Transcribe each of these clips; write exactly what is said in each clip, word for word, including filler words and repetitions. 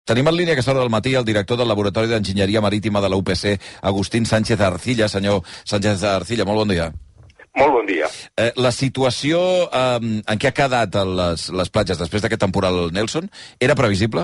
Tenim en línia aquesta hora del matí el director del Laboratori d'Enginyeria Marítima de la U P C, Agustín Sánchez Arcilla. Senyor Sánchez Arcilla, molt bon dia. Molt bon dia. Eh, la situació eh, en què ha quedat les, les platges després d'aquest temporal Nelson era previsible?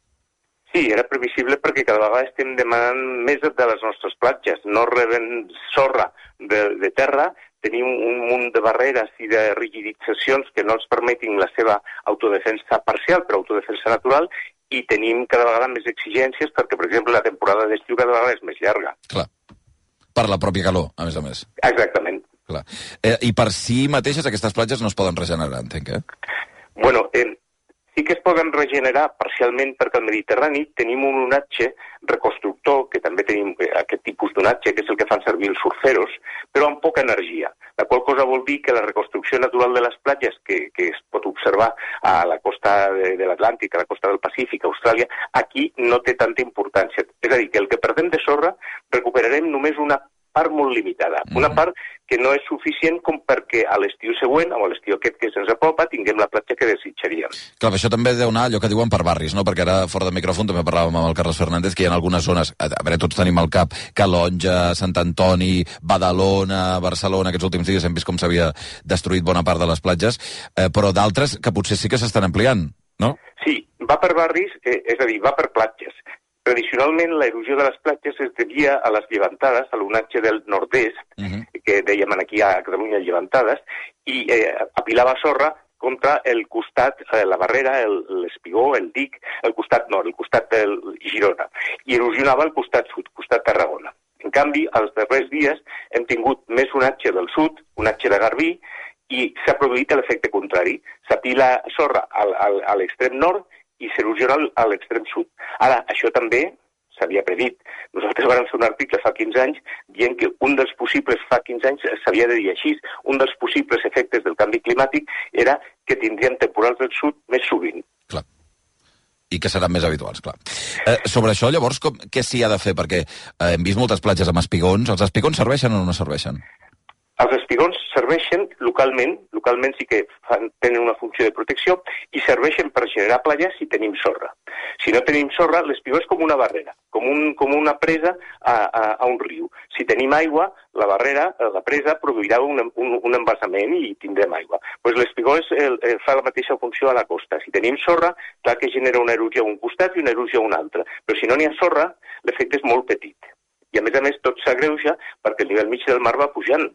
Sí, era previsible perquè cada vegada estem demanant més de les nostres platges. No reben sorra de, de terra, tenim un munt de barreres i de rigiditzacions que no els permetin la seva autodefensa parcial, però autodefensa natural, i tenim cada vegada més exigències perquè, per exemple, la temporada d'estiu cada vegada és més llarga. Clar. Per la pròpia calor, a més a més. Exactament. Clar. Eh, I per si mateixes aquestes platges no es poden regenerar, entenc, eh? Bueno, eh, sí que es poden regenerar parcialment perquè al Mediterrani tenim un onatge reconstructor, que també tenim aquest tipus d'onatge, que és el que fan servir els surferos, però amb poca energia. La qual cosa vol dir que la reconstrucció natural de les platges, que, que es pot observar a la costa de, de l'Atlàntic, a la costa del Pacífic, a Austràlia, aquí no té tanta importància. És a dir, que el que perdem de sorra recuperarem només una part molt limitada. Una part que no és suficient com perquè a l'estiu següent, o a l'estiu aquest que se'ns apropa, tinguem la platja que desitjaríem. Clar, això també deu anar allò que diuen per barris, no? Perquè ara, fora de micròfon, també parlàvem amb el Carles Fernández, que hi ha algunes zones, a veure, tots tenim al cap Calonja, Sant Antoni, Badalona, Barcelona, aquests últims dies hem vist com s'havia destruït bona part de les platges, eh, però d'altres que potser sí que s'estan ampliant, no? Sí, va per barris, eh, és a dir, va per platges. Tradicionalment, l'erosió de les platges es devia a les llevantades, a l'onatge del nord-est, uh -huh. que dèiem aquí a Catalunya llevantades, i eh, apilava sorra contra el costat, eh, la barrera, l'espigó, el, el dic, el costat nord, el costat del Girona, i erosionava el costat sud, costat Tarragona. En canvi, els darrers dies hem tingut més onatge del sud, onatge de Garbí, i s'ha produït l'efecte contrari. S'apila sorra al, al, a l'extrem nord i s'erosiona a l'extrem sud. Ara, això també s'havia predit. Nosaltres vam fer un article fa quinze anys dient que un dels possibles, fa quinze anys s'havia de dir així, un dels possibles efectes del canvi climàtic era que tindrien temporals del sud més sovint. Clar. I que seran més habituals, clar. Eh, sobre això, llavors, com, què s'hi ha de fer? Perquè eh, hem vist moltes platges amb espigons. Els espigons serveixen o no serveixen? Els espigons serveixen localment, localment sí que fan, tenen una funció de protecció, i serveixen per generar platges si tenim sorra. Si no tenim sorra, l'espigó és com una barrera, com, un, com una presa a, a, a un riu. Si tenim aigua, la barrera, la presa, produirà un, un, un embassament i tindrem aigua. Pues l'espigó és, el, el, fa la mateixa funció a la costa. Si tenim sorra, clar que genera una erosió a un costat i una erosió a un altre. Però si no n'hi ha sorra, l'efecte és molt petit. I a més a més tot s'agreuja perquè el nivell mig del mar va pujant.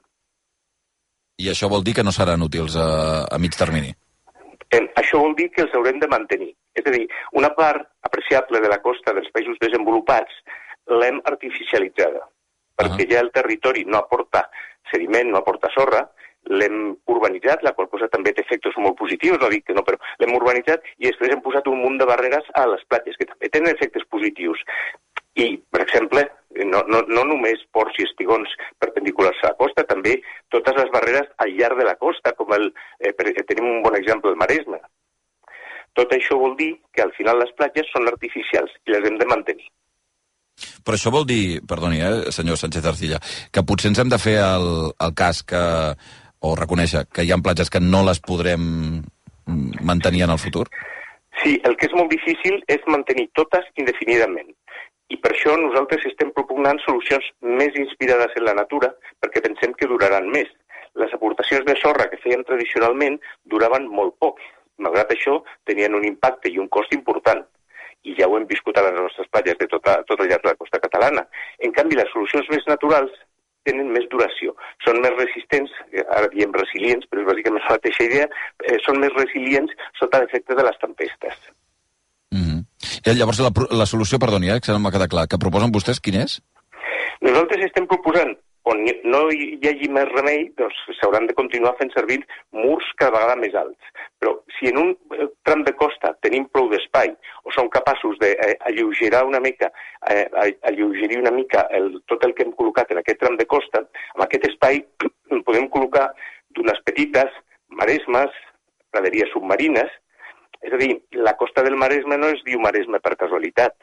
I això vol dir que no seran útils a, a mig termini? Eh, això vol dir que els haurem de mantenir. És a dir, una part apreciable de la costa dels països desenvolupats l'hem artificialitzada, perquè uh -huh. ja el territori no aporta sediment, no aporta sorra, l'hem urbanitzat, la qual cosa també té efectes molt positius, no dic que no, però l'hem urbanitzat i després hem posat un munt de barreres a les platges, que també tenen efectes positius. I, per exemple, no, no, no només ports i espigons perpendiculars a la costa, també totes les barreres al llarg de la costa, com el, eh, tenim un bon exemple, el Maresme. Tot això vol dir que al final les platges són artificials i les hem de mantenir. Però això vol dir, perdoni, eh, senyor Sánchez Arcilla, que potser ens hem de fer el, el cas que, o reconèixer que hi ha platges que no les podrem mantenir en el futur? Sí, el que és molt difícil és mantenir totes indefinidament. I per això nosaltres estem propugnant solucions més inspirades en la natura, perquè pensem que duraran més. Les aportacions de sorra que fèiem tradicionalment duraven molt poc. Malgrat això, tenien un impacte i un cost important. I ja ho hem viscut a les nostres platges de tota, tot el llarg de la costa catalana. En canvi, les solucions més naturals tenen més duració. Són més resistents, ara diem resilients, però és bàsicament la mateixa idea, eh, són més resilients sota l'efecte de les tempestes. Mm-hmm. I llavors, la, la solució, perdoni, eh, que no m'ha quedat clar, que proposen vostès, quin és? Nosaltres estem proposant, on no hi hagi més remei, doncs s'hauran de continuar fent servir murs cada vegada més alts. Però si en un tram de costa tenim prou d'espai o som capaços d'alleugerar una mica, eh, alleugerir una mica el, tot el que hem col·locat en aquest tram de costa, amb aquest espai podem col·locar d'unes petites maresmes, praderies submarines. És a dir, la costa del Maresme no es diu Maresme per casualitat.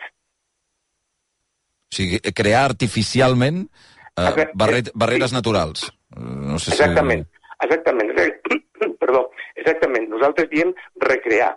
O sigui, crear artificialment eh, barret, barreres naturals. No sé exactament, si... exactament. Perdó, exactament. Nosaltres diem recrear,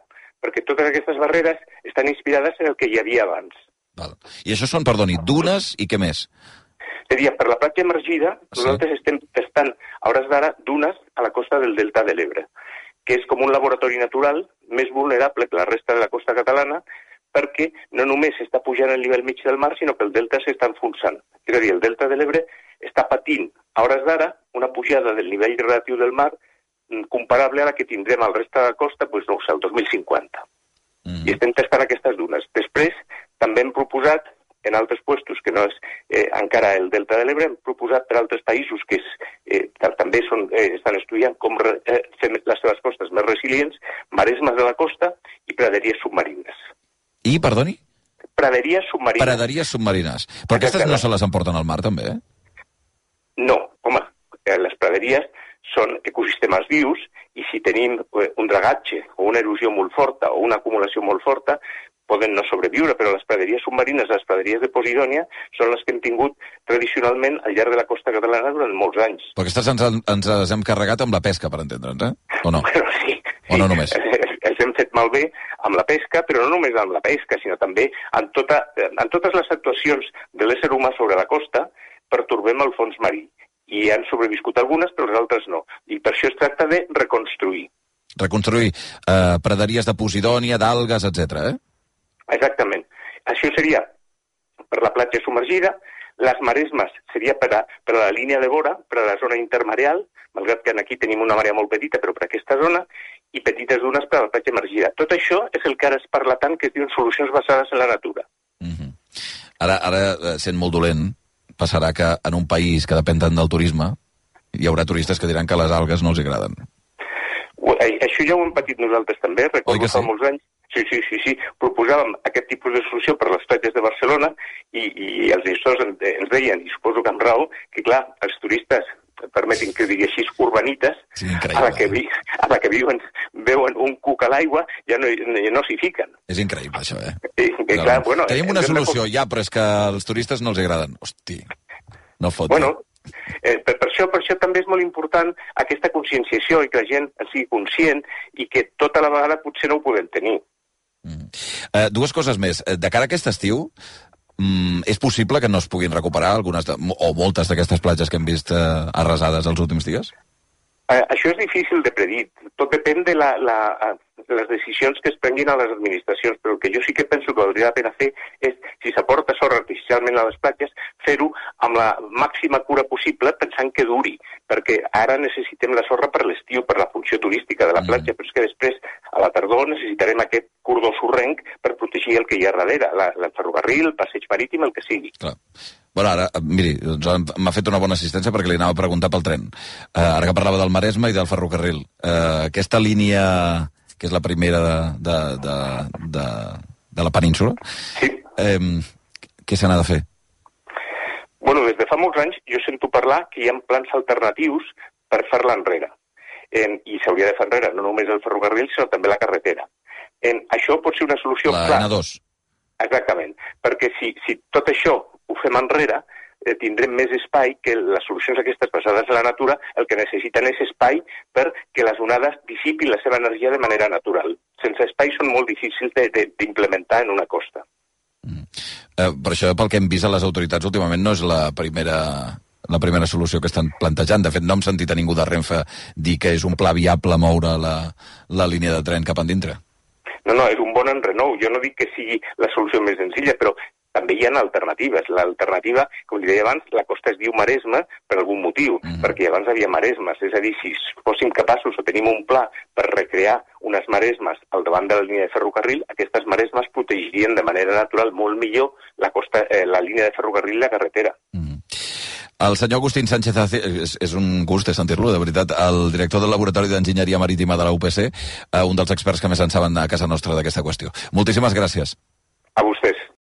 perquè totes aquestes barreres estan inspirades en el que hi havia abans. Val. I això són, perdoni, dunes i què més? És a dir, per la platja emergida, sí. Nosaltres estem testant, a hores d'ara, dunes a la costa del Delta de l'Ebre, que és com un laboratori natural més vulnerable que la resta de la costa catalana, perquè no només està pujant el nivell mig del mar, sinó que el delta s'està enfonsant. És a dir, el Delta de l'Ebre està patint, a hores d'ara, una pujada del nivell relatiu del mar comparable a la que tindrem al resta de la costa, doncs no ho sé, el dos mil cinquanta. Mm. I estem testant aquestes dunes. Després, també hem proposat en altres puestos, que no és eh, encara el Delta de l'Ebre, hem proposat per altres països que és, eh, també són, eh, estan estudiant com re, eh, fer les seves costes més resilients, maresmes de la costa i praderies submarines. I, perdoni? Praderies submarines. Praderies submarines. Però aquestes no se les emporten al mar, també, eh? No, home, les praderies són ecosistemes vius i si tenim un dragatge o una erosió molt forta o una acumulació molt forta, poden no sobreviure, però les praderies submarines, les praderies de Posidònia, són les que hem tingut tradicionalment al llarg de la costa catalana durant molts anys. Però aquestes ens, ens les hem carregat amb la pesca, per entendre'ns, eh? O no? Bueno, sí. O no només? Els hem fet malbé amb la pesca, però no només amb la pesca, sinó també en, tota, en totes les actuacions de l'ésser humà sobre la costa, pertorbem el fons marí. I han sobreviscut algunes, però les altres no. I per això es tracta de reconstruir. Reconstruir eh, praderies de Posidònia, d'algues, etcètera, eh? Exactament. Això seria per la platja submergida, les maresmes seria per a, per a la línia de vora, per a la zona intermareal, malgrat que aquí tenim una marea molt petita, però per aquesta zona, i petites dunes per a la platja emergida. Tot això és el que ara es parla tant, que es diuen solucions basades en la natura. Mm-hmm. Ara, ara, sent molt dolent, passarà que en un país que depèn tant del turisme, hi haurà turistes que diran que les algues no els agraden. Això ja ho hem patit nosaltres també, recordo fa molts anys. Sí, sí, sí, sí. Proposàvem aquest tipus de solució per les platges de Barcelona i, i els gestors ens deien, i suposo que amb raó, que clar, els turistes, permetin que ho digui així, urbanites, sí, a, la que vi, a la que viuen, veuen un cuc a l'aigua, ja no, no s'hi fiquen. És increïble, això, eh? I, i, clar, bueno, tenim una solució, ja, però és que als turistes no els agraden. Hosti, no fot. Bueno, eh, per, per, això, per això també és molt important aquesta conscienciació i que la gent en sigui conscient i que tota la vegada potser no ho podem tenir. Mm. Uh, dues coses més. De cara a aquest estiu, mm, és possible que no es puguin recuperar algunes de, o moltes d'aquestes platges que hem vist uh, arrasades els últims dies? Uh, això és difícil de predir. Tot depèn de la, la, les decisions que es prenguin a les administracions, però el que jo sí que penso que valdria la pena fer és, si s'aporta sorra artificialment a les platges, fer-ho amb la màxima cura possible pensant que duri, perquè ara necessitem la sorra per l'estiu, per la funció turística de la platja, mm. però és que després, a la tardor, necessitarem aquest cordó sorrenc per protegir el que hi ha darrere, la, el ferrocarril, el passeig marítim, el que sigui. Clar. Bueno, ara, miri, m'ha fet una bona assistència perquè li anava a preguntar pel tren. Uh, ara que parlava del Maresme i del ferrocarril. Uh, aquesta línia, que és la primera de, de, de, de, de la península, sí. um, què se n'ha de fer? Bueno, des de fa molts anys jo sento parlar que hi ha plans alternatius per fer-la enrere. Eh, I s'hauria de fer enrere no només el ferrocarril, sinó també la carretera. Eh, això pot ser una solució... La clar. ena dos. Exactament, perquè si, si tot això ho fem enrere, eh, tindrem més espai que les solucions aquestes basades en la natura, el que necessiten és espai perquè les onades dissipin la seva energia de manera natural. Sense espai són molt difícils d'implementar en una costa. Mm. Eh, per això, pel que hem vist a les autoritats últimament, no és la primera... la primera solució que estan plantejant. De fet, no hem sentit a ningú de Renfe dir que és un pla viable moure la, la línia de tren cap endintre. No, no, és un bon enrenou. Jo no dic que sigui la solució més senzilla, però també hi ha alternatives. L'alternativa, com li deia abans, la costa es diu Maresme per algun motiu, mm-hmm. perquè abans havia maresmes. És a dir, si fóssim capaços o tenim un pla per recrear unes maresmes al davant de la línia de ferrocarril, aquestes maresmes protegirien de manera natural molt millor la, costa, eh, la línia de ferrocarril i la carretera. Mm-hmm. El senyor Agustín Sánchez Ace, és, és un gust sentir-lo, de veritat, el director del Laboratori d'Enginyeria Marítima de la U P C, eh, un dels experts que més en saben a casa nostra d'aquesta qüestió. Moltíssimes gràcies. A vostès.